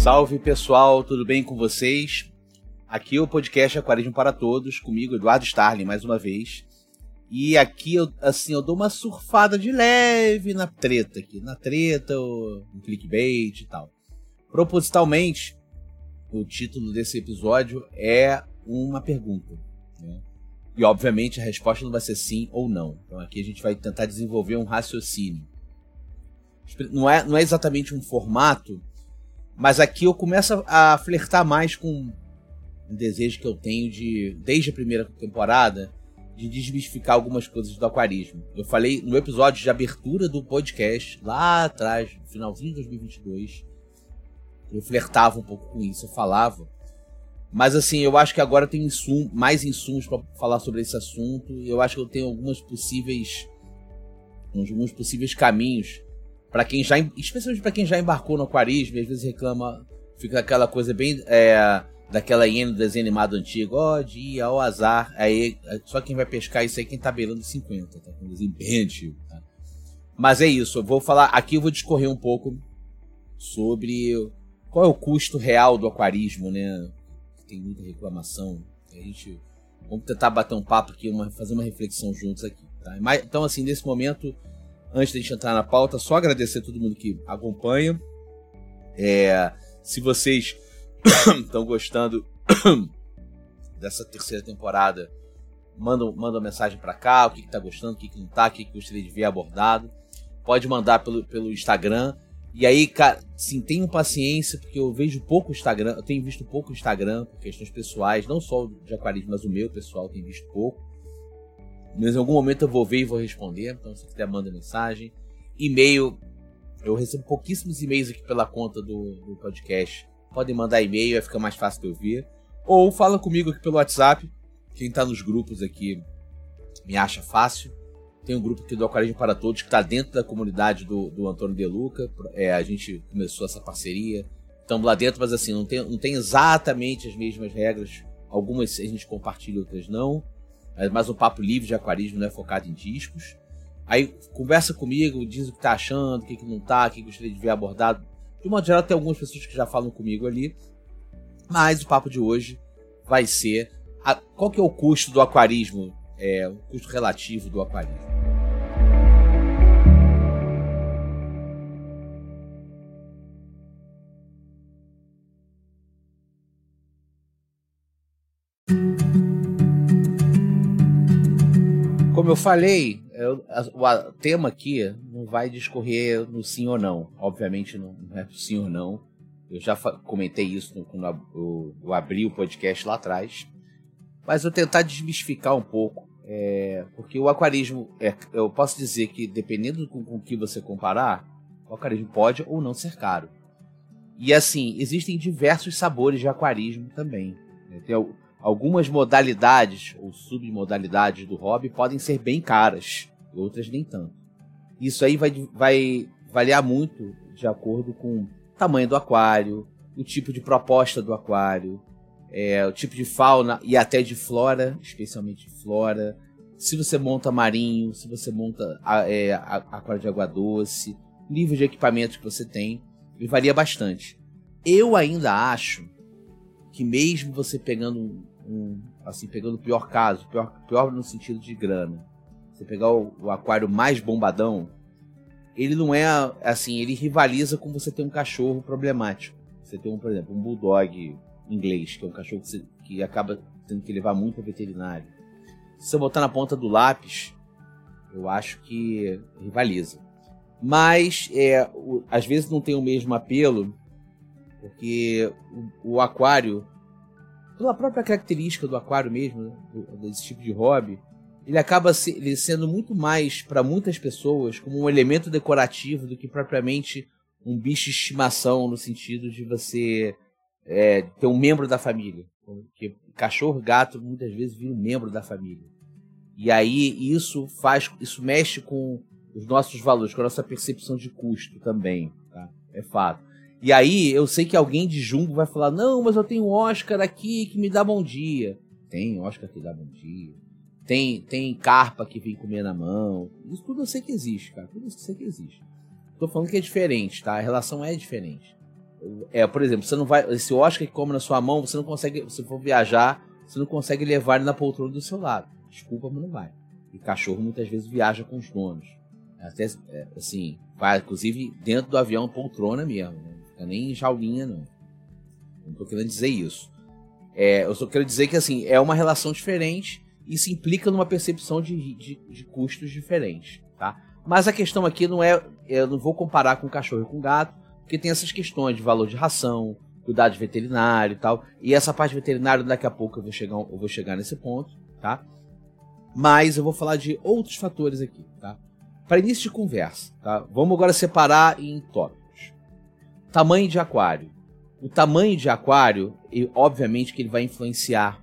Salve pessoal, tudo bem com vocês? Aqui é o podcast Aquarismo para Todos, comigo Eduardo Starling mais uma vez. E aqui eu dou uma surfada de leve na treta aqui, no clickbait e tal. Propositalmente, o título desse episódio é uma pergunta, né? E obviamente a resposta não vai ser sim ou não. Então aqui a gente vai tentar desenvolver um raciocínio. Não é exatamente um formato, mas aqui eu começo a flertar mais com um desejo que eu tenho desde a primeira temporada, de desmistificar algumas coisas do aquarismo. Eu falei no episódio de abertura do podcast, lá atrás, no finalzinho de 2022, eu flertava um pouco com isso, eu falava. Mas assim, eu acho que agora eu tenho mais insumos para falar sobre esse assunto. Eu acho que eu tenho alguns possíveis caminhos para quem especialmente para quem já embarcou no aquarismo e às vezes reclama, fica aquela coisa bem daquela hiena do desenho animado antigo, dia, azar, aí só quem vai pescar isso aí quem tá beirando 50, tá? Um desenho bem antigo, tá? Mas é isso, eu vou discorrer um pouco sobre qual é o custo real do aquarismo, né? Tem muita reclamação, vamos tentar bater um papo aqui, fazer uma reflexão juntos aqui, tá? Então assim, nesse momento, antes de a gente entrar na pauta, só agradecer a todo mundo que acompanha. Se vocês estão gostando dessa terceira temporada, manda uma mensagem pra cá, o que tá gostando, o que não tá, o que gostaria de ver abordado. Pode mandar pelo Instagram. E aí, cara, sim, tenham paciência, porque eu vejo pouco Instagram, eu tenho visto pouco Instagram por questões pessoais, não só de aquarismo, mas o meu pessoal tem visto pouco. Mas em algum momento eu vou ver e vou responder, então se quiser manda mensagem. E-mail, eu recebo pouquíssimos e-mails aqui pela conta do podcast. Podem mandar e-mail, vai ficar mais fácil de eu ver. Ou fala comigo aqui pelo WhatsApp. Quem tá nos grupos aqui me acha fácil. Tem um grupo aqui do Aquarismo para Todos que tá dentro da comunidade do Antônio De Luca. A gente começou essa parceria. Estamos lá dentro, mas assim, não tem exatamente as mesmas regras. Algumas a gente compartilha, outras não. Mas um papo livre de aquarismo, não é focado em discos. Aí conversa comigo, diz o que tá achando, o que não tá, o que gostaria de ver abordado. De modo geral, tem algumas pessoas que já falam comigo ali. Mas o papo de hoje vai ser qual que é o custo do aquarismo, o custo relativo do aquarismo. Como eu falei, o tema aqui não vai discorrer no sim ou não. Obviamente não é sim ou não. Eu já comentei isso quando eu abri o podcast lá atrás. Mas eu vou tentar desmistificar um pouco. Porque o aquarismo, eu posso dizer que dependendo com o que você comparar, o aquarismo pode ou não ser caro. E assim, existem diversos sabores de aquarismo também. Tem algumas modalidades ou submodalidades do hobby podem ser bem caras, outras nem tanto. Isso aí vai variar muito de acordo com o tamanho do aquário, o tipo de proposta do aquário, o tipo de fauna e até de flora, especialmente flora. Se você monta marinho, se você monta aquário de água doce, nível de equipamento que você tem, ele varia bastante. Eu ainda acho que mesmo você pegando pegando o pior caso, pior no sentido de grana, você pegar o aquário mais bombadão, ele não é assim, ele rivaliza com você ter um cachorro problemático. Você tem por exemplo, um bulldog inglês, que é um cachorro que acaba tendo que levar muito ao veterinário. Se você botar na ponta do lápis, eu acho que rivaliza. Mas às vezes não tem o mesmo apelo, porque o aquário, pela própria característica do aquário mesmo, né, desse tipo de hobby, ele acaba sendo muito mais, para muitas pessoas, como um elemento decorativo do que propriamente um bicho de estimação, no sentido de você ter um membro da família. Porque cachorro, gato, muitas vezes vira um membro da família. E aí isso mexe com os nossos valores, com a nossa percepção de custo também, tá? É fato. E aí, eu sei que alguém de Jumbo vai falar, não, mas eu tenho um Oscar aqui que me dá bom dia. Tem Oscar que dá bom dia. Tem carpa que vem comer na mão. Isso tudo eu sei que existe, cara. Tudo isso eu sei que existe. Tô falando que é diferente, tá? A relação é diferente. Por exemplo, você não vai. Esse Oscar que come na sua mão, você não consegue. Se for viajar, você não consegue levar ele na poltrona do seu lado. Desculpa, mas não vai. E cachorro muitas vezes viaja com os donos. Até assim, vai, inclusive dentro do avião, poltrona mesmo. Não fica nem em jaulinha, não. Não tô querendo dizer isso. Eu só quero dizer que assim, é uma relação diferente. Isso implica numa percepção de custos diferentes, tá? Mas a questão aqui não é... Eu não vou comparar com cachorro e com gato, porque tem essas questões de valor de ração, cuidado veterinário e tal. E essa parte veterinária, daqui a pouco eu vou chegar nesse ponto, tá? Mas eu vou falar de outros fatores aqui, tá? Para início de conversa, tá? Vamos agora separar em tópicos. Tamanho de aquário. O tamanho de aquário, obviamente que ele vai influenciar...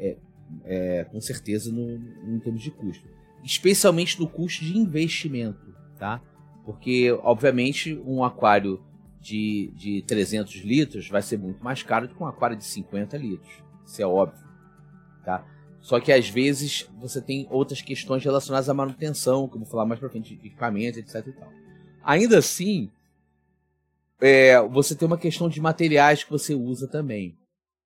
com certeza em termos de custo, especialmente no custo de investimento, tá? Porque obviamente um aquário de 300 litros vai ser muito mais caro do que um aquário de 50 litros, isso é óbvio, tá? Só que às vezes você tem outras questões relacionadas à manutenção, que eu vou falar mais pra frente, de equipamento, etc e tal. Ainda assim, você tem uma questão de materiais que você usa também.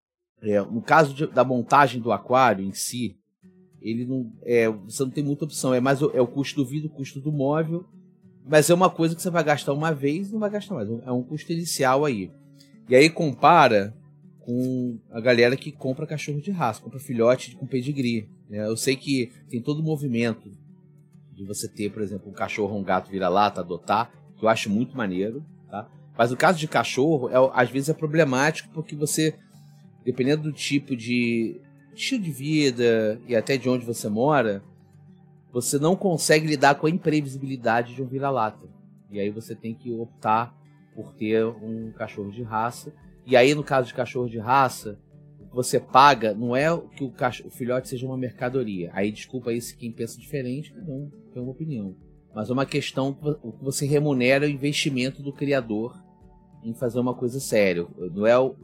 No caso da montagem do aquário em si, ele não, você não tem muita opção. É mais o custo do vidro, o custo do móvel, mas é uma coisa que você vai gastar uma vez e não vai gastar mais. É um custo inicial aí. E aí compara com a galera que compra cachorro de raça, compra filhote com pedigree. Né? Eu sei que tem todo o movimento de você ter, por exemplo, um cachorro ou um gato vira-lata, adotar, que eu acho muito maneiro. Tá? Mas no caso de cachorro, às vezes é problemático porque você... Dependendo do tipo de estilo de vida e até de onde você mora, você não consegue lidar com a imprevisibilidade de um vira-lata. E aí você tem que optar por ter um cachorro de raça. E aí, no caso de cachorro de raça, o que você paga não é que o filhote seja uma mercadoria. Aí, desculpa aí se quem pensa diferente, cada um tem uma opinião. Mas é uma questão que você remunera o investimento do criador em fazer uma coisa séria. Não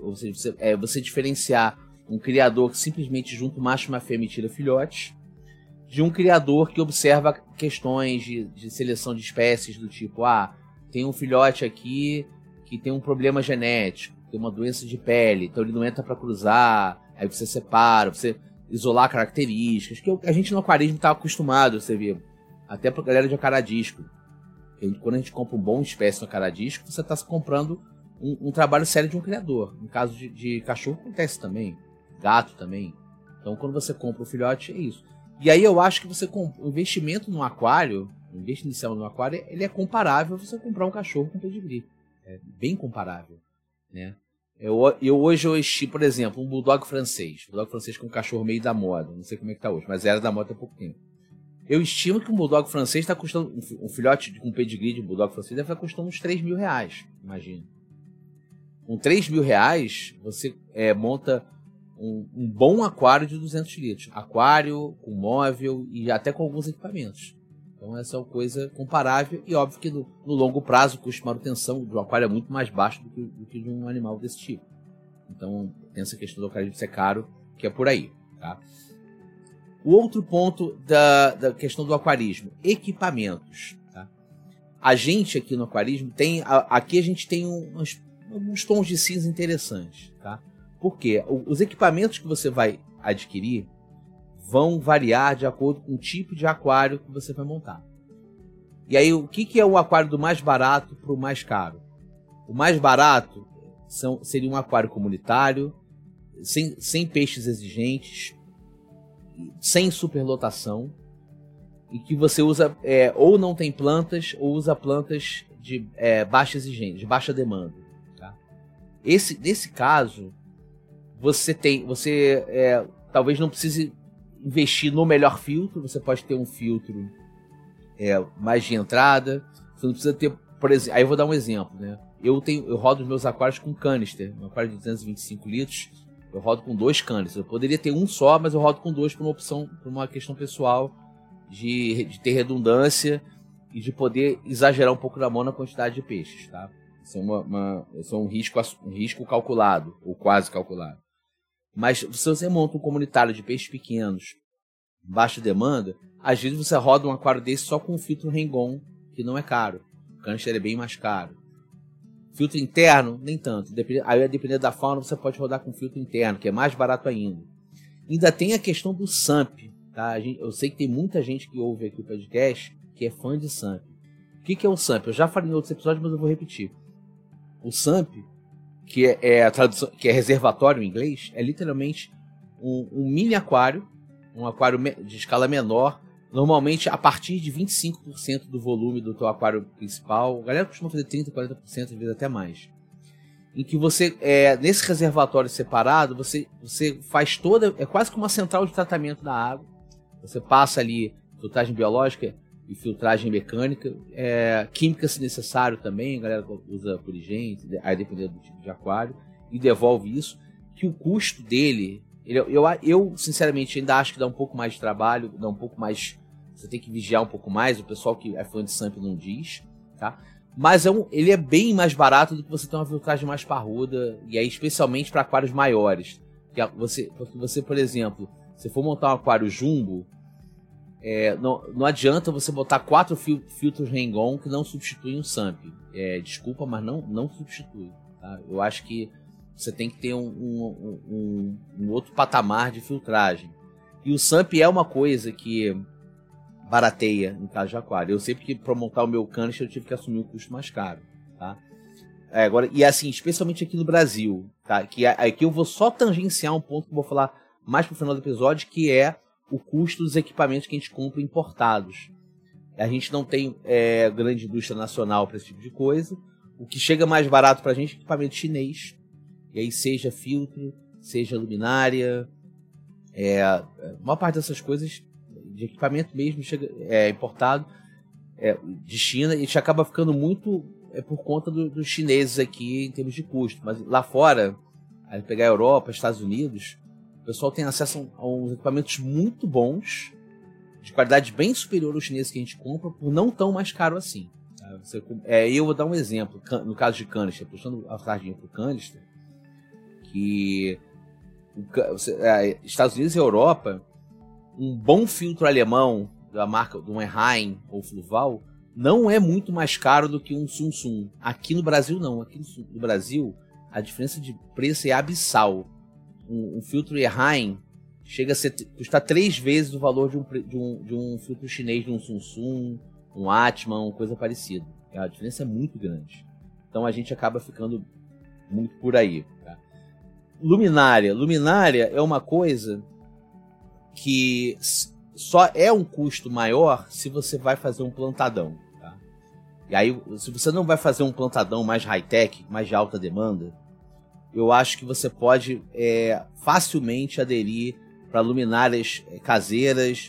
é você diferenciar um criador que simplesmente junta o macho e uma fêmea e tira filhotes, de um criador que observa questões de seleção de espécies do tipo, tem um filhote aqui que tem um problema genético, tem uma doença de pele, então ele não entra para cruzar, aí você separa, você isolar características, que a gente no aquarismo está acostumado, você vê, até pra galera de acaradisco. Quando a gente compra um bom espécie no acaradisco, você está comprando um trabalho sério de um criador. No caso de cachorro, acontece também. Gato também. Então, quando você compra o filhote, é isso. E aí eu acho que o investimento no aquário, o investimento inicial no aquário, ele é comparável a você comprar um cachorro com pedigree. É bem comparável. Né? Eu hoje, por exemplo, um bulldog francês. Bulldog francês com um cachorro meio da moda. Não sei como é que está hoje, mas era da moda há pouco tempo. Eu estimo que um bulldog francês está custando... Um filhote com pedigree de bulldog francês deve estar custando uns 3 mil reais, imagina. Com 3 mil reais, você monta um bom aquário de 200 litros. Aquário, com móvel e até com alguns equipamentos. Então essa é uma coisa comparável e óbvio que no longo prazo o custo de manutenção do aquário é muito mais baixo do que de um animal desse tipo. Então tem essa questão do aquário de ser caro, que é por aí, tá? O outro ponto da questão do aquarismo, equipamentos. Tá? A gente aqui no aquarismo aqui a gente tem uns tons de cinza interessantes. Tá? Por quê? Os equipamentos que você vai adquirir vão variar de acordo com o tipo de aquário que você vai montar. E aí, o que é o aquário do mais barato para o mais caro? O mais barato seria um aquário comunitário, sem peixes exigentes, sem superlotação, e que você usa ou não tem plantas ou usa plantas de baixa exigência, de baixa demanda. Tá? Nesse caso, você talvez não precise investir no melhor filtro. Você pode ter um filtro mais de entrada. Você não precisa ter, por exemplo, aí eu vou dar um exemplo, né? Eu rodo os meus aquários com canister, um aquário de 225 litros. Eu rodo com 2 canisters. Eu poderia ter um só, mas eu rodo com 2 por uma questão pessoal de ter redundância e de poder exagerar um pouco da mão na quantidade de peixes, tá? Isso é um risco calculado, ou quase calculado. Mas se você monta um comunitário de peixes pequenos, baixa demanda, às vezes você roda um aquário desse só com um filtro Rengon, que não é caro. O canister é bem mais caro. Filtro interno, nem tanto. Aí, dependendo da fauna, você pode rodar com filtro interno, que é mais barato ainda. Ainda tem a questão do SAMP. Tá? Eu sei que tem muita gente que ouve aqui o podcast que é fã de SAMP. O que é o SAMP? Eu já falei em outros episódios, mas eu vou repetir. O SAMP, que é a tradução, que é reservatório em inglês, é literalmente um mini aquário, um aquário de escala menor, normalmente a partir de 25% do volume do teu aquário principal. A galera costuma fazer 30%, 40%, às vezes até mais. Em que você, nesse reservatório separado, você faz toda... É quase que uma central de tratamento da água. Você passa ali filtragem biológica e filtragem mecânica. Química, se necessário, também. A galera usa poligente, aí dependendo do tipo de aquário. E devolve isso. Que o custo dele... Eu, sinceramente, ainda acho que dá um pouco mais de trabalho, dá um pouco mais... Você tem que vigiar um pouco mais. O pessoal que é fã de SAMP não diz, tá? Mas ele é bem mais barato do que você ter uma filtragem mais parruda, e aí especialmente para aquários maiores. Porque você, por exemplo, se for montar um aquário jumbo, não adianta você botar 4 filtros Rengon que não substituem o SAMP. Desculpa, mas não substitui. Tá? Eu acho que você tem que ter um outro patamar de filtragem. E o SAMP é uma coisa que barateia no caso de aquário. Eu sei que para montar o meu canister eu tive que assumir um custo mais caro, tá? Agora, e assim, especialmente aqui no Brasil, tá? Aqui eu vou só tangenciar um ponto que eu vou falar mais pro final do episódio, que é o custo dos equipamentos que a gente compra importados. A gente não tem grande indústria nacional para esse tipo de coisa. O que chega mais barato pra gente é equipamento chinês. E aí seja filtro, seja luminária, a maior parte dessas coisas de equipamento mesmo chega importado de China, e a gente acaba ficando muito por conta dos chineses aqui em termos de custo. Mas lá fora, aí pegar a Europa, Estados Unidos, o pessoal tem acesso a uns equipamentos muito bons, de qualidade bem superior aos chineses que a gente compra, por não tão mais caro assim. Eu vou dar um exemplo, no caso de canister, puxando a sardinha para o canister, que Estados Unidos e Europa, um bom filtro alemão da marca do Enheim ou Fluval não é muito mais caro do que um Samsung. Aqui no Brasil não. Aqui no Brasil a diferença de preço é abissal. Um filtro Enheim chega a custar 3 vezes o valor de um filtro chinês de um Samsung, um Atman, coisa parecida. A diferença é muito grande. Então a gente acaba ficando muito por aí. Tá? Luminária. Luminária é uma coisa que só é um custo maior se você vai fazer um plantadão. Tá? E aí, se você não vai fazer um plantadão mais high-tech, mais de alta demanda, eu acho que você pode facilmente aderir para luminárias caseiras,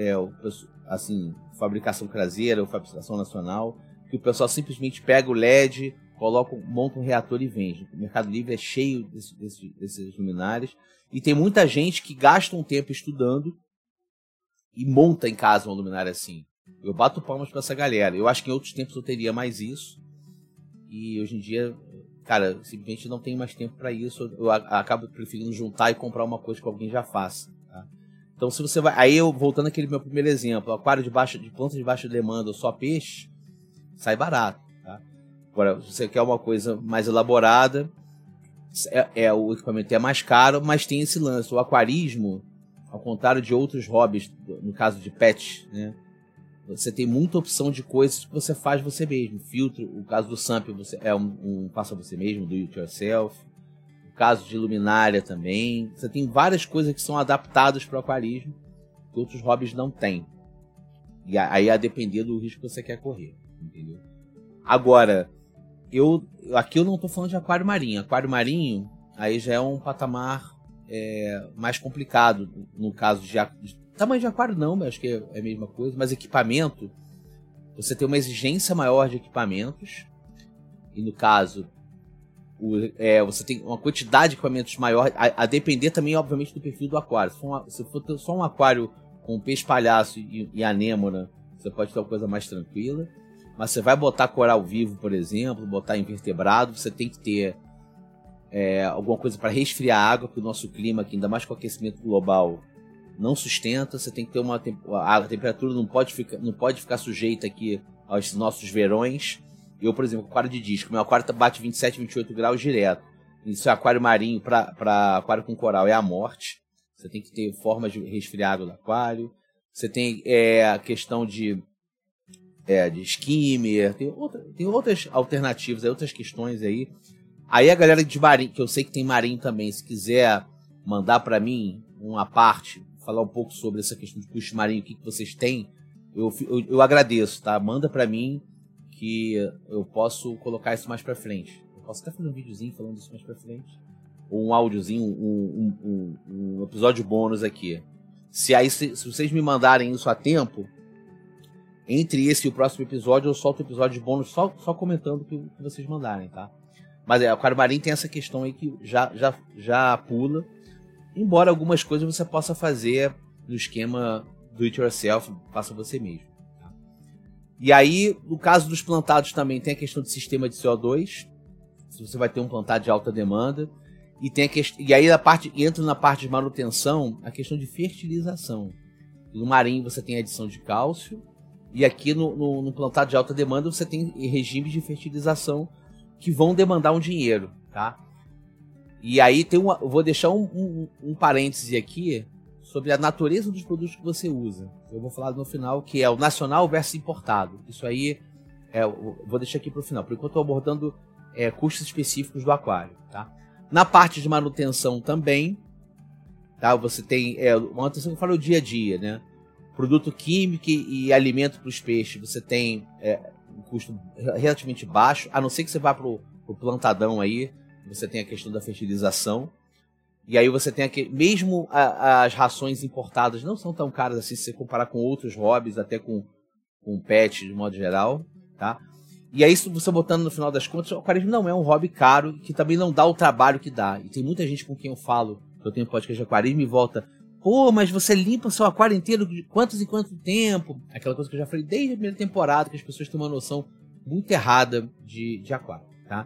assim, fabricação caseira ou fabricação nacional, que o pessoal simplesmente pega o LED, monta um reator e vende. O Mercado Livre é cheio desses luminárias. E tem muita gente que gasta um tempo estudando e monta em casa uma luminária assim. Eu bato palmas pra essa galera. Eu acho que em outros tempos eu teria mais isso. E hoje em dia, cara, simplesmente não tenho mais tempo para isso. Eu acabo preferindo juntar e comprar uma coisa que alguém já faça. Tá? Então, se você vai... Aí, voltando àquele meu primeiro exemplo, aquário de planta de baixa demanda ou só peixe, sai barato. Tá? Agora, se você quer uma coisa mais elaborada, o equipamento é mais caro, mas tem esse lance. O aquarismo, ao contrário de outros hobbies, no caso de pet, né? Você tem muita opção de coisas que você faz você mesmo. Filtro, o caso do SAMP é um faça você mesmo, do it yourself. O caso de luminária também. Você tem várias coisas que são adaptadas para o aquarismo que outros hobbies não têm. E aí a depender do risco que você quer correr. Entendeu? Agora, aqui eu não estou falando de aquário marinho. Aquário marinho aí já é um patamar mais complicado. No caso de tamanho de aquário não, acho que é a mesma coisa, mas equipamento, você tem uma exigência maior de equipamentos, e no caso, você tem uma quantidade de equipamentos maior, a depender também, obviamente, do perfil do aquário. Se for ter só um aquário com peixe palhaço e anêmona, você pode ter uma coisa mais tranquila, mas você vai botar coral vivo, por exemplo, botar invertebrado, você tem que ter alguma coisa para resfriar a água, porque o nosso clima aqui, ainda mais com o aquecimento global, não sustenta. Você tem que ter a temperatura não pode ficar sujeita aqui aos nossos verões. Eu, por exemplo, aquário de disco, meu aquário bate 27, 28 graus direto. Isso é aquário marinho, para aquário com coral é a morte. Você tem que ter forma de resfriar água do aquário. Você tem a questão de skimmer, tem outras alternativas, outras questões aí. Aí a galera de marinho, que eu sei que tem marinho também, se quiser mandar para mim uma parte, falar um pouco sobre essa questão de custo marinho, o que vocês têm, eu agradeço, tá? Manda para mim que eu posso colocar isso mais para frente. Eu posso até fazer um videozinho falando isso mais para frente. Ou um áudiozinho, um episódio bônus aqui. Se vocês me mandarem isso a tempo, entre esse e o próximo episódio, eu solto o episódio bônus só comentando o que vocês mandarem, tá? Mas o aquário marinho tem essa questão aí que já pula. Embora algumas coisas você possa fazer no esquema do it yourself, faça você mesmo. Tá? E aí, no caso dos plantados também, tem a questão do sistema de CO2. Se você vai ter um plantado de alta demanda. E aí entra na parte de manutenção a questão de fertilização. No marinho você tem adição de cálcio. E aqui no plantado de alta demanda você tem regimes de fertilização que vão demandar um dinheiro, tá? E aí eu vou deixar um parêntese aqui sobre a natureza dos produtos que você usa. Eu vou falar no final que é o nacional versus importado. Isso aí eu vou deixar aqui para o final. Por enquanto eu estou abordando custos específicos do aquário, tá? Na parte de manutenção também, tá? Você tem manutenção que eu falo o dia a dia, né? Produto químico e alimento para os peixes, você tem um custo relativamente baixo, a não ser que você vá para o plantadão aí, você tem a questão da fertilização. E aí você tem mesmo as rações importadas não são tão caras assim se você comparar com outros hobbies, até com pet de modo geral, tá? E aí você botando no final das contas, o aquarismo não é um hobby caro, que também não dá o trabalho que dá. E tem muita gente com quem eu falo, que eu tenho podcast de aquarismo e volta, pô, mas você limpa o seu aquário inteiro de quantos em quanto tempo? Aquela coisa que eu já falei desde a primeira temporada, que as pessoas têm uma noção muito errada de aquário, tá?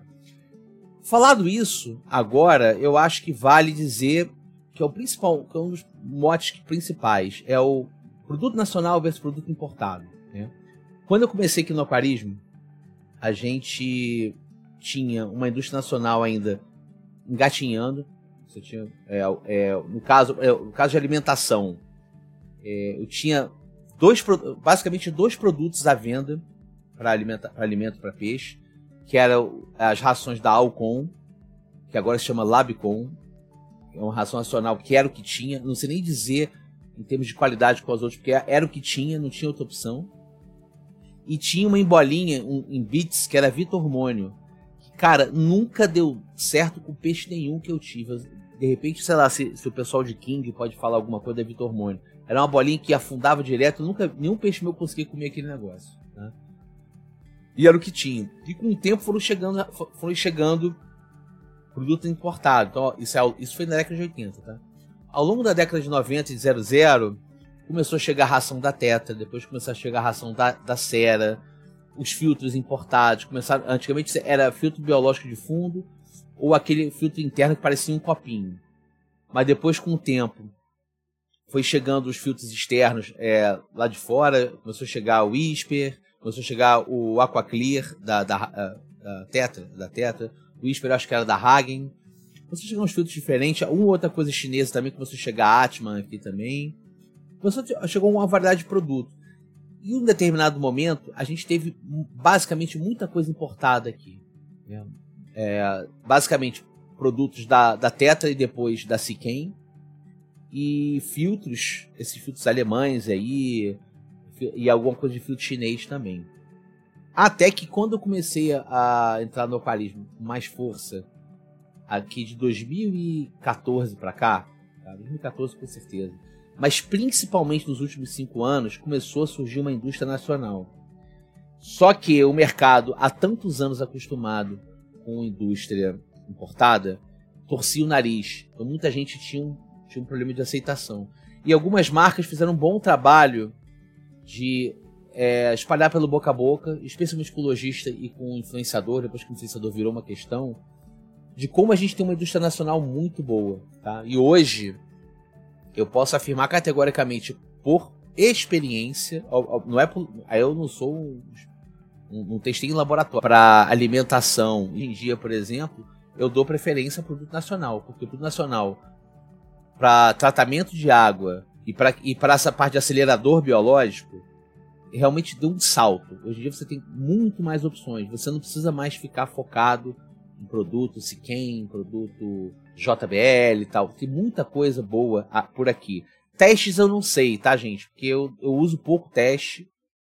Falado isso, agora, eu acho que vale dizer que é o principal, que é um dos motes principais, é o produto nacional versus produto importado, né? Quando eu comecei aqui no aquarismo, a gente tinha uma indústria nacional ainda engatinhando. Você tinha, no caso de alimentação, eu tinha basicamente dois produtos à venda para alimento para peixe, que eram as rações da Alcon, que agora se chama Labicon, é uma ração nacional que era o que tinha, não sei nem dizer em termos de qualidade com as outras, porque era o que tinha, não tinha outra opção. E tinha uma embolinha em bits que era Vitor Hormônio. Cara, nunca deu certo com peixe nenhum que eu tive. De repente, sei lá, se o pessoal de King pode falar alguma coisa da Vitor Hormônio. Era uma bolinha que afundava direto, nenhum peixe meu conseguia comer aquele negócio, né? E era o que tinha. E com o tempo foram chegando produto importado. Então, isso foi na década de 80, tá? Ao longo da década de 90 e 00, começou a chegar a ração da Tetra, depois começou a chegar a ração da Cera, os filtros importados, antigamente era filtro biológico de fundo, ou aquele filtro interno que parecia um copinho. Mas depois, com o tempo, foi chegando os filtros externos lá de fora, começou a chegar o Whisper, começou a chegar o Aquaclear da Tetra, o Whisper acho que era da Hagen, começou a chegar uns filtros diferentes, uma outra coisa chinesa também, começou a chegar a Atman aqui também. Chegou uma variedade de produtos. E em um determinado momento, a gente teve basicamente muita coisa importada aqui, né? Basicamente, produtos da Tetra e depois da Siquem. E filtros, esses filtros alemães aí, e alguma coisa de filtro chinês também. Até que quando eu comecei a entrar no aquarismo com mais força, aqui de 2014 para cá, tá? 2014 com certeza, mas principalmente nos últimos 5 anos, começou a surgir uma indústria nacional. Só que o mercado, há tantos anos acostumado com indústria importada, torcia o nariz. Então muita gente tinha um problema de aceitação. E algumas marcas fizeram um bom trabalho de espalhar pelo boca a boca, especialmente com o lojista e com o influenciador, depois que o influenciador virou uma questão, de como a gente tem uma indústria nacional muito boa, tá? E hoje eu posso afirmar categoricamente, por experiência, não é eu não sou Não testei em laboratório. Para alimentação, hoje em dia, por exemplo, eu dou preferência a produto nacional, porque o produto nacional, para tratamento de água e para essa parte de acelerador biológico, realmente deu um salto. Hoje em dia você tem muito mais opções. Você não precisa mais ficar focado em produto Siquem, produto JBL e tal. Tem muita coisa boa por aqui. Testes eu não sei, tá, gente? Porque eu uso pouco teste.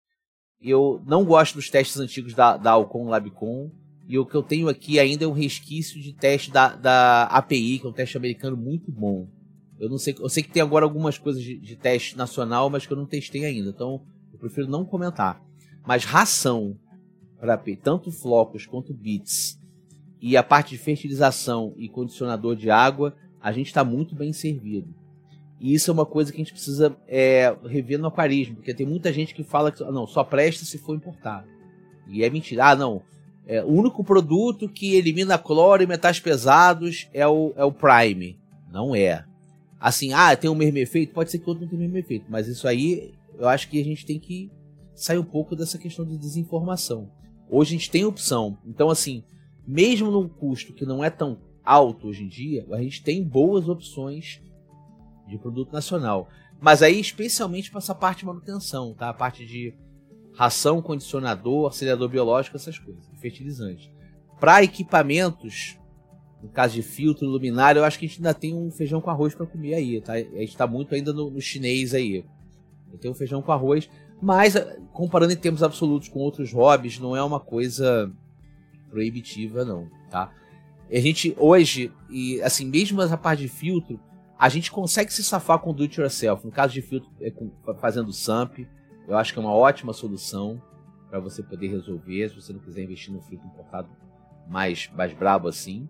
Eu não gosto dos testes antigos da Alcon Labcon. E o que eu tenho aqui ainda é um resquício de teste da API, que é um teste americano muito bom. Eu sei que tem agora algumas coisas de teste nacional, mas que eu não testei ainda. Então, eu prefiro não comentar. Mas ração para API, tanto flocos quanto bits, e a parte de fertilização e condicionador de água, a gente está muito bem servido. E isso é uma coisa que a gente precisa rever no aquarismo, porque tem muita gente que fala que não, só presta se for importado. E é mentira. Não. O único produto que elimina cloro e metais pesados é o Prime. Não é. Assim, tem o mesmo efeito? Pode ser que o outro não tenha o mesmo efeito, mas isso aí eu acho que a gente tem que sair um pouco dessa questão de desinformação. Hoje a gente tem opção. Então, assim, mesmo num custo que não é tão alto hoje em dia, a gente tem boas opções de produto nacional. Mas aí, especialmente para essa parte de manutenção, tá? A parte de ração, condicionador, acelerador biológico, essas coisas, fertilizante. Para equipamentos, no caso de filtro, luminária, eu acho que a gente ainda tem um feijão com arroz para comer aí, tá? A gente está muito ainda no chinês aí. Eu tenho um feijão com arroz, mas comparando em termos absolutos com outros hobbies, não é uma coisa proibitiva, não, tá? A gente hoje, e assim, mesmo essa parte de filtro, a gente consegue se safar com do it yourself. No caso de filtro, fazendo SAMP, eu acho que é uma ótima solução para você poder resolver, se você não quiser investir no filtro importado mais brabo assim.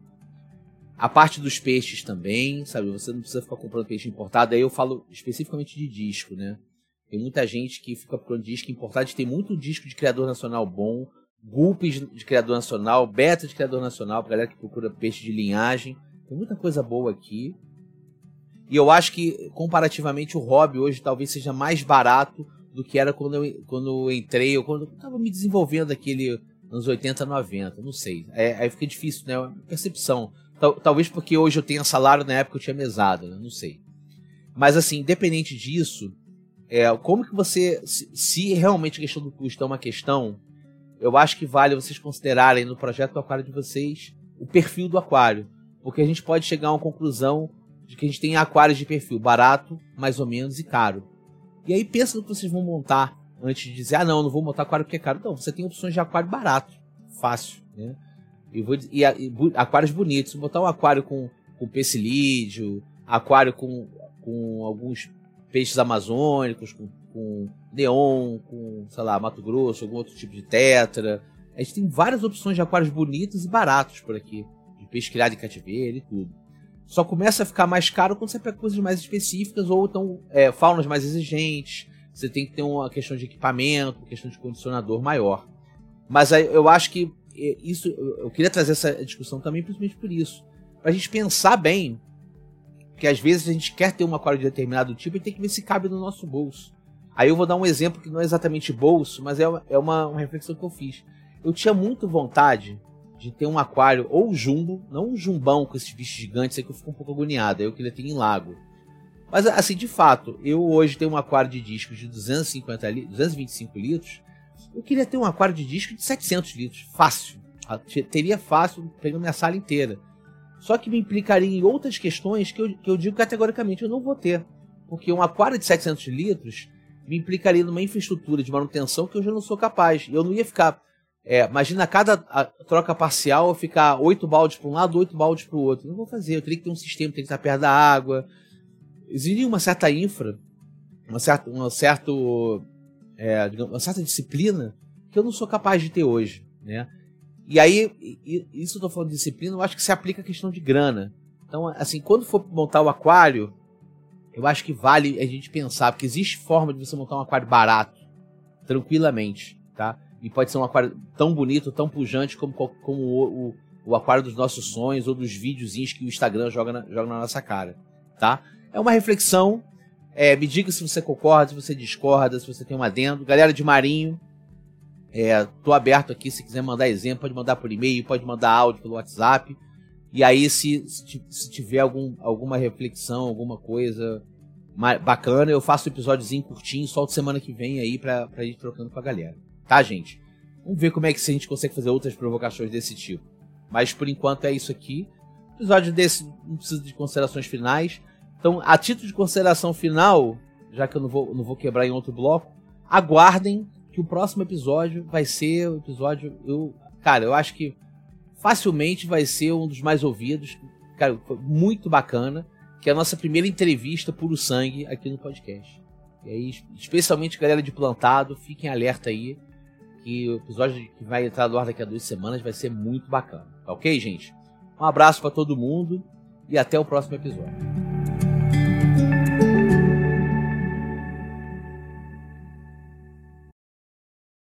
A parte dos peixes também, sabe? Você não precisa ficar comprando peixe importado. Aí eu falo especificamente de disco, né? Tem muita gente que fica procurando disco importado. A gente tem muito disco de criador nacional bom, gulpes de criador nacional, beta de criador nacional, pra galera que procura peixe de linhagem. Tem muita coisa boa aqui. E eu acho que, comparativamente, o hobby hoje talvez seja mais barato do que era quando eu entrei, ou quando eu estava me desenvolvendo aquele nos 80, 90, não sei. Aí fica difícil, né? Percepção. Talvez porque hoje eu tenha salário, na época eu tinha mesada, né? Não sei. Mas assim, independente disso, como que você, se realmente a questão do custo é uma questão, eu acho que vale vocês considerarem no projeto do aquário de vocês o perfil do aquário. Porque a gente pode chegar a uma conclusão de que a gente tem aquários de perfil barato, mais ou menos, e caro. E aí pensa no que vocês vão montar antes de dizer, não vou montar aquário porque é caro. Não, você tem opções de aquário barato, fácil, né? E aquários bonitos. Vou botar um aquário com pecilídeo, aquário com alguns peixes amazônicos, com neon, com, sei lá, Mato Grosso, algum outro tipo de tetra. A gente tem várias opções de aquários bonitos e baratos por aqui, de peixe criado em cativeiro e tudo. Só começa a ficar mais caro quando você pega coisas mais específicas ou então faunas mais exigentes. Você tem que ter uma questão de equipamento, uma questão de condicionador maior. Mas eu acho que isso, eu queria trazer essa discussão também principalmente por isso. Pra gente pensar bem, que às vezes a gente quer ter um aquário de determinado tipo e tem que ver se cabe no nosso bolso. Aí eu vou dar um exemplo que não é exatamente bolso, mas é uma reflexão que eu fiz. Eu tinha muito vontade de ter um aquário ou jumbo, não um jumbão com esses bichos gigantes aí que eu fico um pouco agoniado, eu queria ter em lago. Mas assim, de fato, eu hoje tenho um aquário de discos de 225 litros, eu queria ter um aquário de disco de 700 litros, fácil. Teria fácil, pegando minha sala inteira. Só que me implicaria em outras questões que eu digo categoricamente eu não vou ter. Porque um aquário de 700 litros me implicaria numa infraestrutura de manutenção que eu já não sou capaz. Eu não ia ficar... imagina cada troca parcial eu ficar 8 baldes para um lado, 8 baldes para o outro. Não vou fazer, eu teria que ter um sistema, teria que estar perto da água. Exigiria uma certa infra, uma certa disciplina que eu não sou capaz de ter hoje, né? E aí, isso eu tô falando de disciplina, eu acho que se aplica a questão de grana. Então, assim, quando for montar o aquário, eu acho que vale a gente pensar, porque existe forma de você montar um aquário barato, tranquilamente, tá? E pode ser um aquário tão bonito, tão pujante como o aquário dos nossos sonhos ou dos videozinhos que o Instagram joga na nossa cara, tá? É uma reflexão. Me diga se você concorda, se você discorda, se você tem um adendo. Galera de Marinho, Tô aberto aqui, se quiser mandar exemplo, pode mandar por e-mail, pode mandar áudio pelo WhatsApp. E aí, se tiver alguma reflexão, alguma coisa bacana, eu faço um episódiozinho curtinho, solto semana que vem aí pra ir trocando com a galera. Tá, gente? Vamos ver como é que a gente consegue fazer outras provocações desse tipo. Mas, por enquanto, é isso aqui. O episódio desse não precisa de considerações finais. Então, a título de consideração final, já que eu não vou quebrar em outro bloco, aguardem que o próximo episódio vai ser o episódio... eu acho que facilmente vai ser um dos mais ouvidos. Cara, foi muito bacana, que é a nossa primeira entrevista puro sangue aqui no podcast. E aí, especialmente galera de plantado, fiquem alerta aí, que o episódio que vai entrar no ar daqui a 2 semanas vai ser muito bacana. Tá ok, gente? Um abraço pra todo mundo e até o próximo episódio.